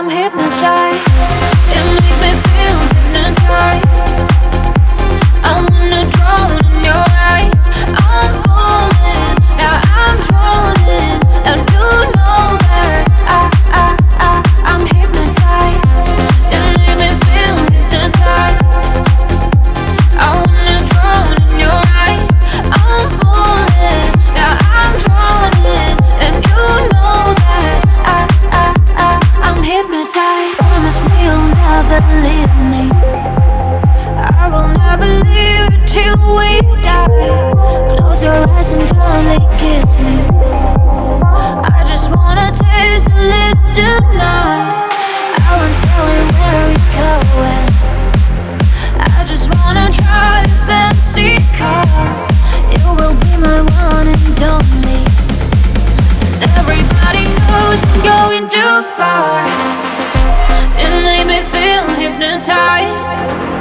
I'm hypnotized. You make me feel hypnotized. I wanna drown in your eyes. I'm falling, now I'm drowning, and you know that I'm hypnotized. You make me feel hypnotized. I wanna drown in your eyes. I'm falling, now I'm drowning, and you know that I'm hypnotized. Promise me you'll never leave me. I will never leave you till we die. Close your eyes and gently kiss me. I just wanna taste your lips tonight. I won't tell you where we're going. I just wanna drive a fancy car. You will be my one and only. And everybody knows I'm going too far. It made me feel hypnotized.